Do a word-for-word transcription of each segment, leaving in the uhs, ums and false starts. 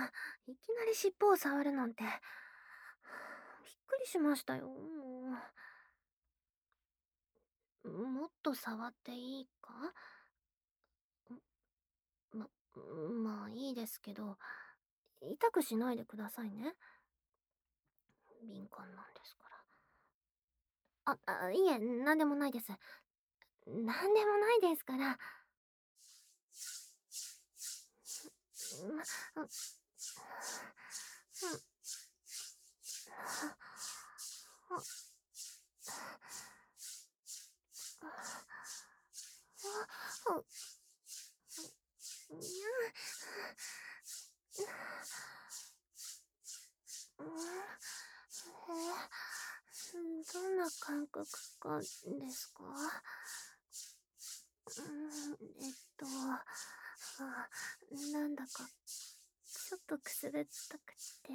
いきなり尻尾を触るなんて。びっくりしましたよ、もう。もっと触っていいか？ま、まあいいですけど、痛くしないでくださいね。敏感なんですから。あ、あ、いえ、なんでもないです。なんでもないですから。ま、う、う、う、にゃ、うん、え、どんな感覚かですか？うん、えっと、あ、なんだか、ちょっとくすぐったくて。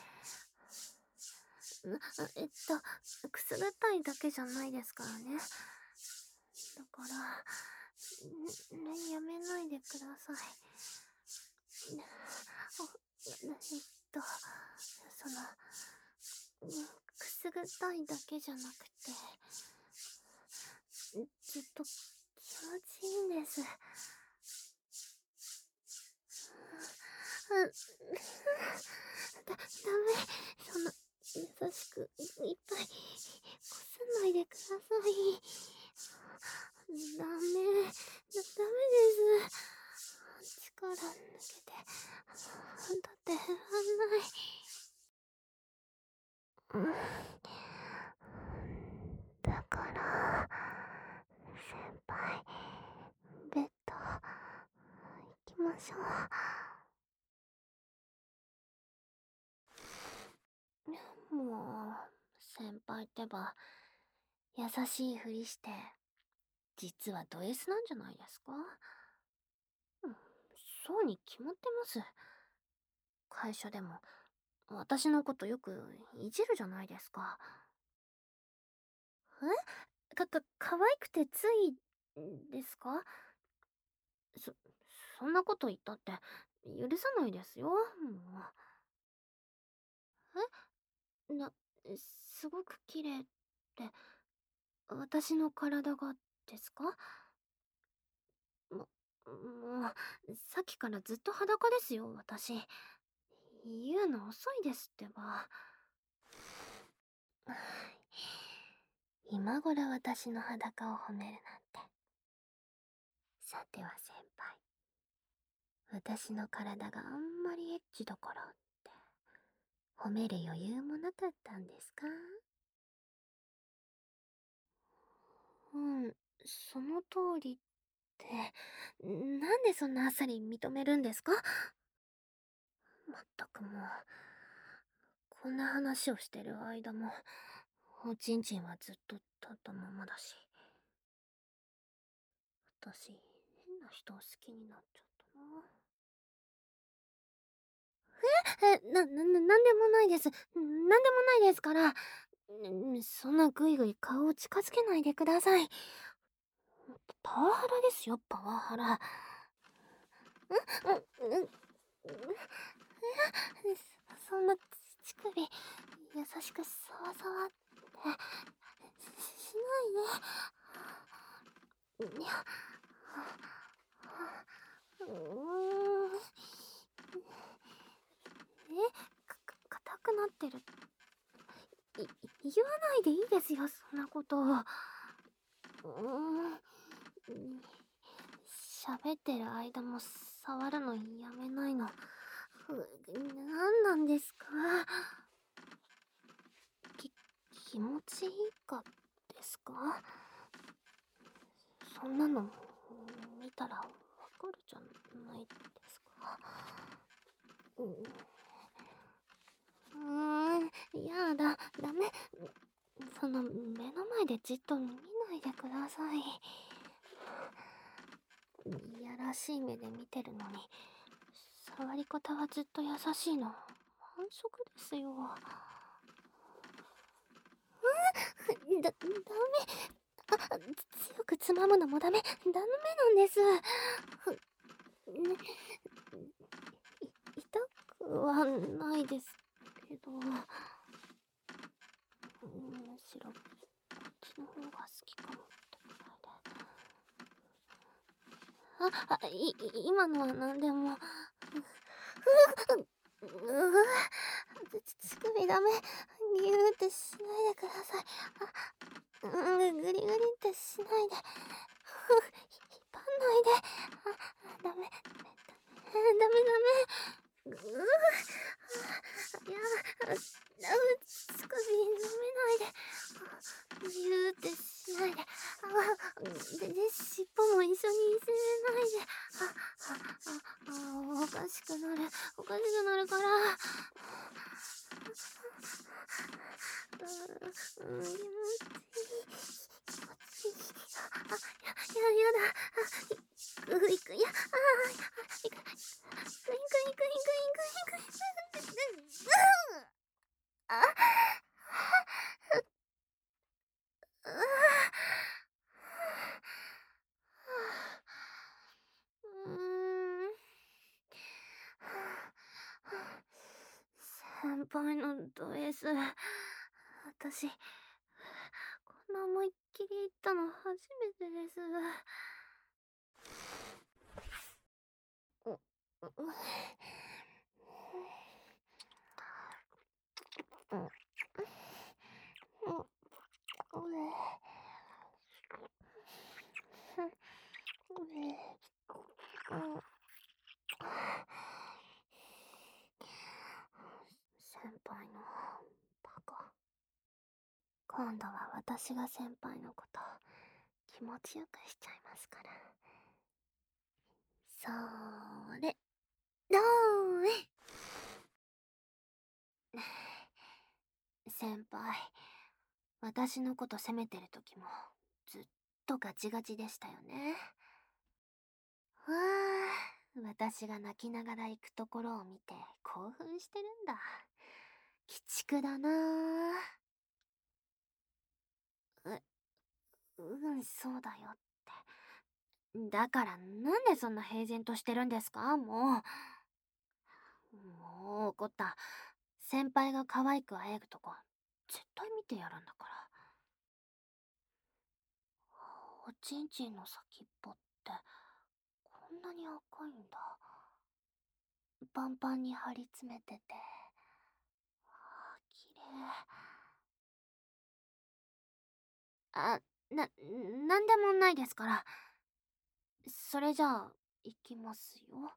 ん、えっと、くすぐったいだけじゃないですからね。だから、ん、やめないでください。えっと、その、くすぐったいだけじゃなくて、ずっと気持ちいいんです。だ、ダメ。そんな、優しく、いっぱい、こすんないでください。ダメ、ダメです。力抜けて、だってらんない。うん。だから、先輩、ベッド、行きましょう。もう、先輩ってば、優しいふりして、実はド S なんじゃないですか？うん、そうに決まってます。会社でも、私のことよくいじるじゃないですか。え？か、か、可愛くてつい、ですか？そ、そんなこと言ったって、許さないですよ、もう。え？な、すごく綺麗って、私の体がですか？も、もう、さっきからずっと裸ですよ、私。言うの遅いですってば。今頃私の裸を褒めるなんて。さては先輩、私の体があんまりエッチだからって褒める余裕もなかったんですか？うん、その通りって、なんでそんなあっさり認めるんですか？まったくもう、こんな話をしてる間も、おちんちんはずっと立ったままだし。私、変な人を好きになっちゃったな。え、な、な、ななんでもないです。なんでもないですから。ん、そんなぐいぐい顔を近づけないでください。パワハラですよ、パワハラ。ん、ん、ん、ん、そそんな乳首、優しくさわさわってし、しないで。にゃ、うーん。え、か、か、硬くなってる。い、言わないでいいですよ、そんなこと。うーん。喋ってる間も触るのやめないの。なんなんですか？き、気持ちいいかですか？そんなの見たらわかるじゃないですか。うーん、やだ、ダメ。その、目の前でじっと見ないでください。いやらしい目で見てるのに、触り方はずっと優しいの。反則ですよ。うん、だ、ダメ。あ、強くつまむのもダメ。ダメなんです。ね、い、痛くはないですけど、むしろこっちの方が好きかもってくらいで。あ、あ、い、今のは何でも。うううつ、乳首ダメ。ギューってしないでください。あ、うん、グリグリってしないで。ふ、引っ張んないで。あ、ダメ。ダメダメ。ぐう、いや、ダメ、乳首舐めないで。ギューってしないで。あ、で、で、尻尾も一緒にいじめないで。あ、あ、あ、おかしくなる。おかしくなるから。うーん、気持ちいい。気持ちいい。あ、や、や、やだ。あ、いく、いく、いや、ああ、いく、いく、いく、いく、いく、いく、いく、いく、いく、あ、うわ、うーん。先輩のド S、私、こんな思いっきり言ったの初めてです。う、う、うん、うん、うん、先輩のバカ。今度は私が先輩のこと気持ちよくしちゃいますから。そーれ、どーえ。先輩、私のこと責めてる時もずっとガチガチでしたよね。わあ、私が泣きながら行くところを見て興奮してるんだ。鬼畜だなぁ。え、うん、そうだよって。だからなんでそんな平然としてるんですか、もう。もう怒った。先輩が可愛くあえぐとこ絶対見てやるんだから。おちんちんの先っぽってこんなに赤いんだ。パンパンに張り詰めてて、あー、綺麗。あ、な、なんでもないですから。それじゃあ、行きますよ。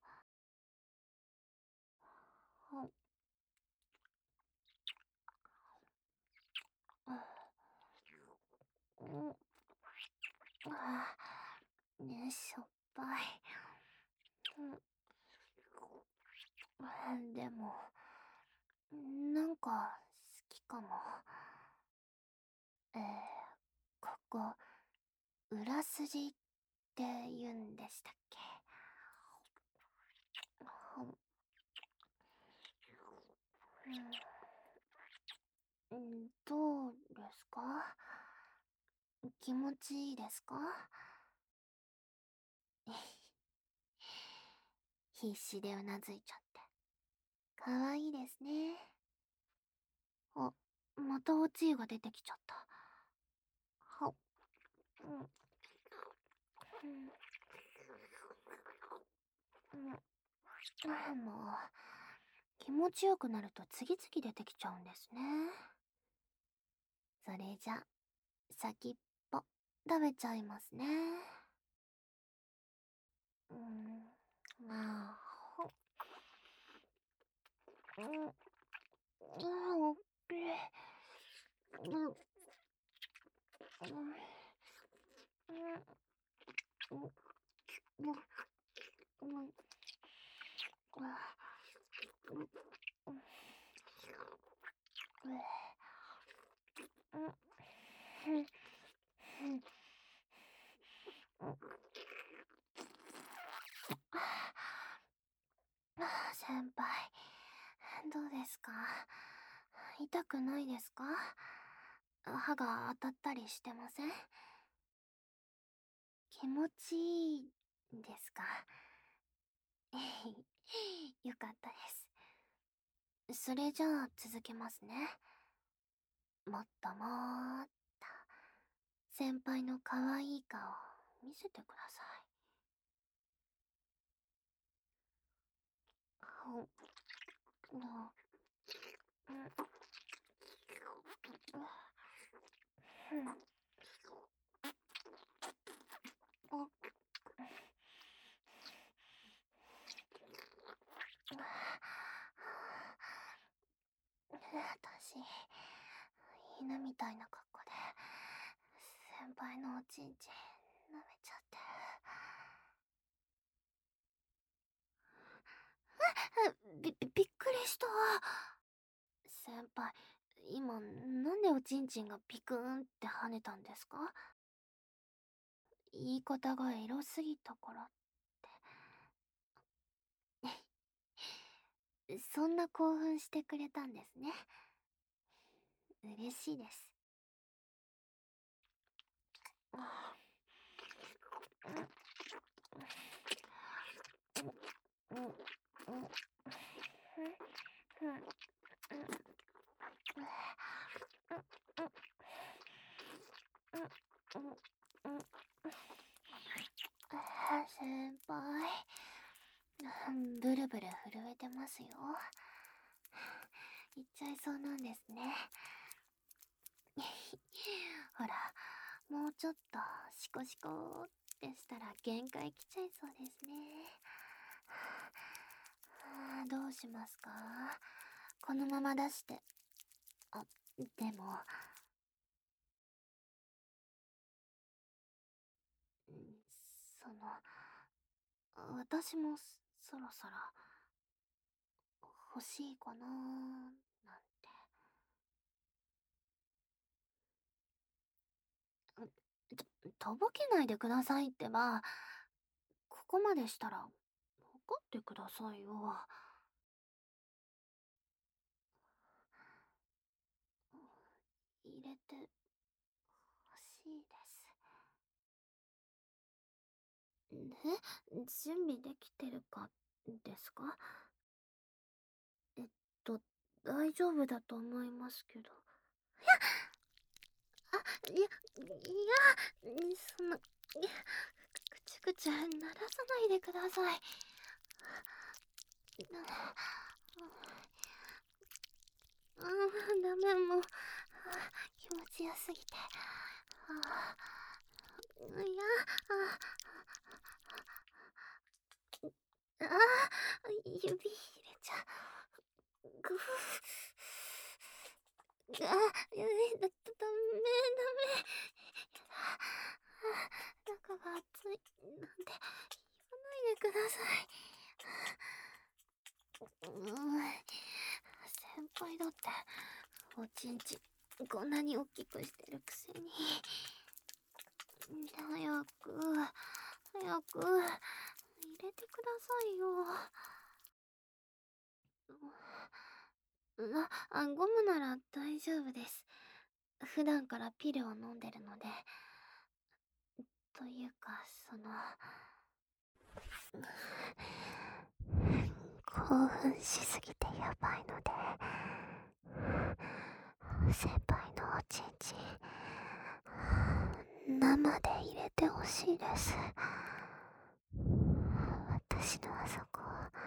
は、うん、あー、ね、しょっぱい。うん、でも、なんか、好きかも。えー、ここ、裏筋って言うんでしたっけ？ほん、うん、どうですか？気持ちいいですか？必死でうなずいちゃって。かわいいですね。あ、またおつゆが出てきちゃった。は、うん、うん、うん、もう、気持ちよくなると次々出てきちゃうんですね。それじゃ、先っぽ、食べちゃいますね。うん、あー、ほ、うん、うん、おっぺ、うん、うん、うん、うん、うん、うん、うん、うん、先輩、どうですか？痛くないですか？歯が当たったりしてません？気持ちいいですか？よかったです。 それじゃあ続けますね。もっともーっと先輩の可愛い顔見せてください。うん、うん、うん、うん、私、犬みたいな格好で、先輩のおちんちん舐めちゃって。び、びびっくりした。先輩、今、なんでおちんちんがピクーンって跳ねたんですか？言い方がエロすぎたからって。そんな興奮してくれたんですね。嬉しいです。先輩、ブルブル震えてますよ。行っちゃいそうなんですね。ほら、もうちょっとシコシコってしたら限界来ちゃいそうですね。はあ、どうしますか？このまま出して。あ、でも、んその、私もそろそろ欲しいかなーなんて。んちょ、とぼけないでくださいってば。ここまでしたら、分かってくださいよ。入れて欲しいです。え、準備できてるかですか？えっと、大丈夫だと思いますけど。あ、いや、いや、そんな、いや、ぐちゅぐちゅ鳴らさないでください。ああ、ダメ、もう、気持ちよすぎて。ああ、いや、ああ、指入れちゃう。ぐふ。あ、え、だ、だ、ダメ、ダメ。やだ。中が熱い。なんて言わないでください。うん。先輩だって、おちんちんこんなに大きくしてるくせに。早く、早く、入れてくださいよ。あ、あ、ゴムなら大丈夫です。普段からピルを飲んでるので。というか、その、興奮しすぎてやばいので、先輩のおちんちん、生で入れてほしいです。私のあそこ、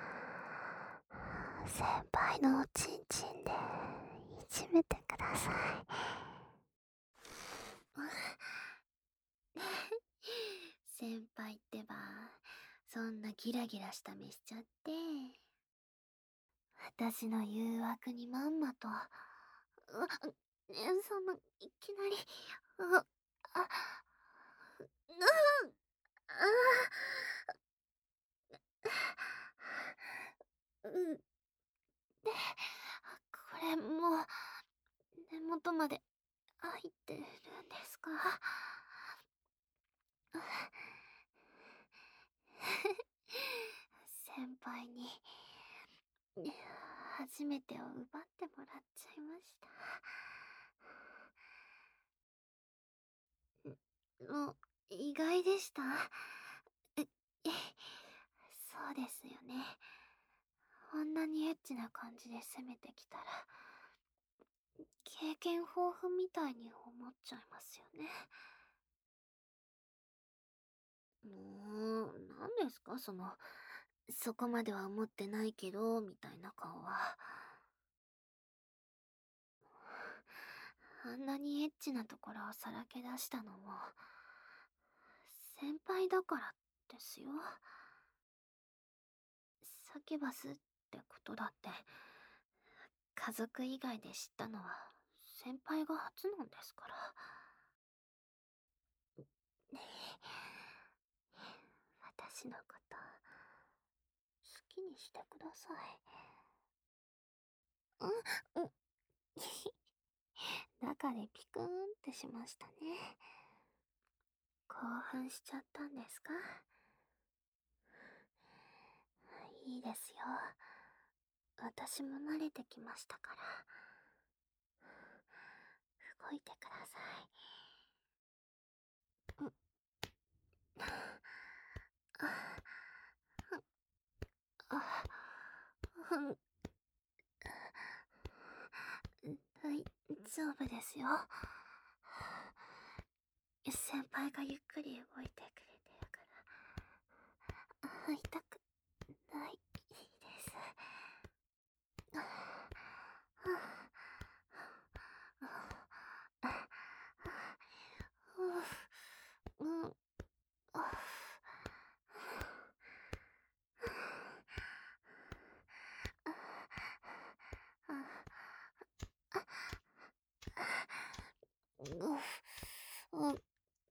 先輩のおちんちんで、いじめてください。先輩ってば、そんなギラギラした目しちゃって。私の誘惑にまんまと。うわ、え、そんな、いきなり、う、あ、うん、あ、うん、で、これもう、根元まで入ってるんですか？先輩に、初めてを奪ってもらっちゃいました。もう、意外でした？え、そうですよね。こんなにエッチな感じで攻めてきたら、経験豊富みたいに思っちゃいますよね。もう、何ですかその、そこまでは思ってないけど、みたいな顔は。あんなにエッチなところをさらけ出したのも、先輩だからですよ。サキュバスってことだって、家族以外で知ったのは先輩が初なんですから。私のこと好きにしてください。うん、うん。中でピクーンってしましたね。興奮しちゃったんですか？いいですよ。私も慣れてきましたから。動いてください。うん。あ、うん。大丈夫ですよ。先輩がゆっくり動いてくれてるから、会いたくないです。うん、うん、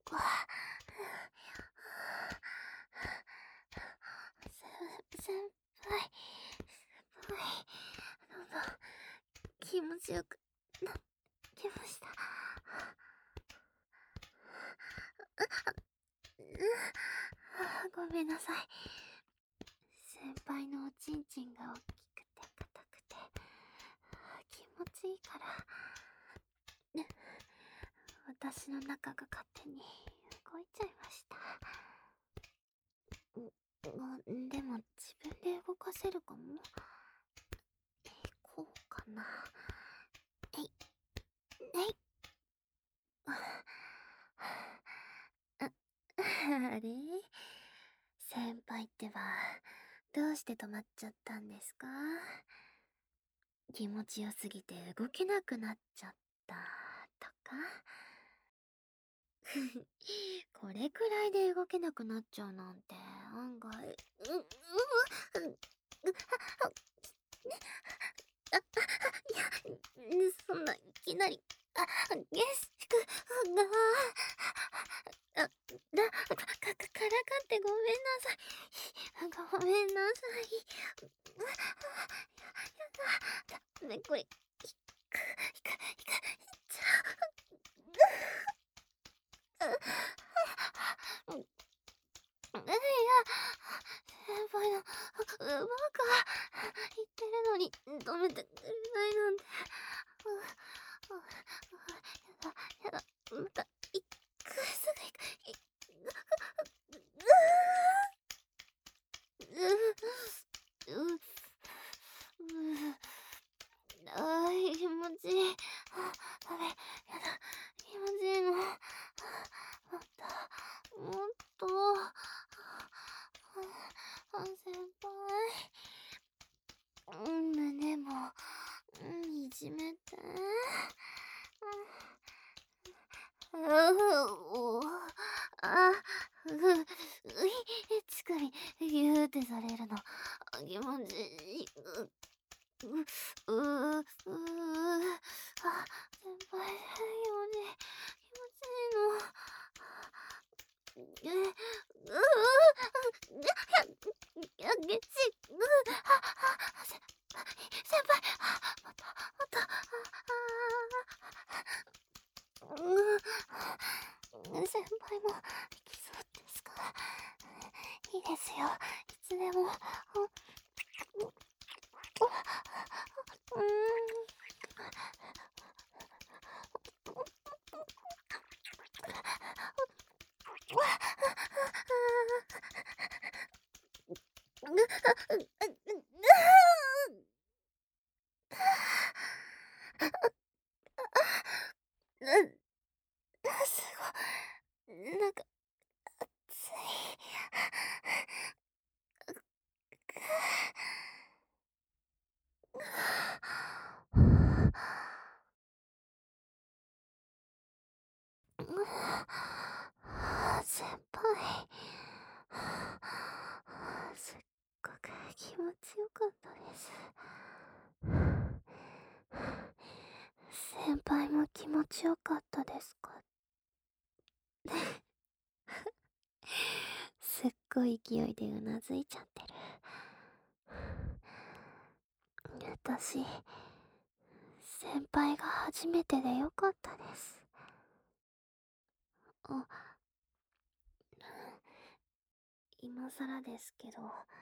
先輩、先輩、どうぞ、気持ちよくなってました。ごめんなさい。先輩のおちんちんが大きくて硬くて気持ちいいから、私の中が勝手に動いちゃいました。んでも自分で動かせるかも。こうかな。えいえい。あれ、先輩ってばどうして止まっちゃったんですか？気持ちよすぎて動けなくなっちゃったとか？これくらいで動けなくなっちゃうなんて案外、う、う、う、う、あ、いや、そんないきなり、あ、ゲスクが、あ、だ、か、か、からかってごめんなさい。ごめんなさい。や、やだ。ね、これ、いく、いく、いく、いっちゃう。うん、いや、先輩の、バカ言ってるのに止めてくれないなんて。やだ、やだ、また、いく、すぐ行く。いう、う、う、う、あー、気持ちいい。あ、ダメ、やだ、気持ちいいの。もっと、もっと。あ、先輩。うん、胸も、うん、いじめて。うう、あ、う、うい、乳首、ぎゅーってされるの。気持ちいい。う、う、う、う、あ、先輩、気持ちいい。気持ちいいの。え、う、う、や、や、げち、う、あ、あ、せ、先輩、あ、また、また、あ、うん、先輩も行きそうですか？いいですよ。いつでも。うん。 ちよかったです。先輩も気持ちよかったですか？すっごい勢いでうなずいちゃってる。私、先輩が初めてでよかったです。あ、今更ですけど、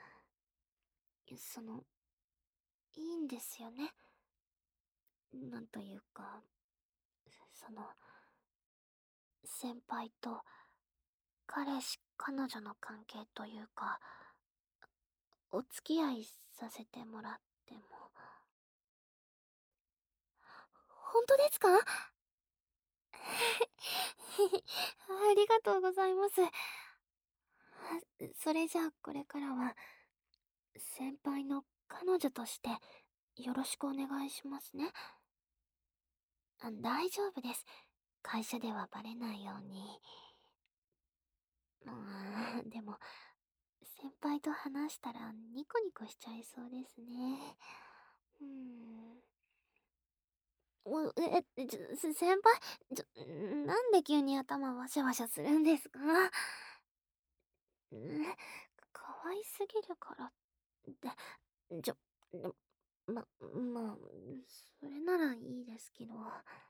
その、いいんですよね。なんというか、その、先輩と彼氏、彼女の関係というか、お付き合いさせてもらっても。本当ですか？ありがとうございます。それじゃあこれからは、先輩の彼女としてよろしくお願いしますね。あ、大丈夫です。会社ではバレないように。うーん、でも、先輩と話したらニコニコしちゃいそうですね。うーん。お、え、え、ちょ、せ先輩、ちょ、なんで急に頭ワシャワシャするんですか？ん、可愛すぎるからって、ちょ、ま、まあ、それならいいですけど。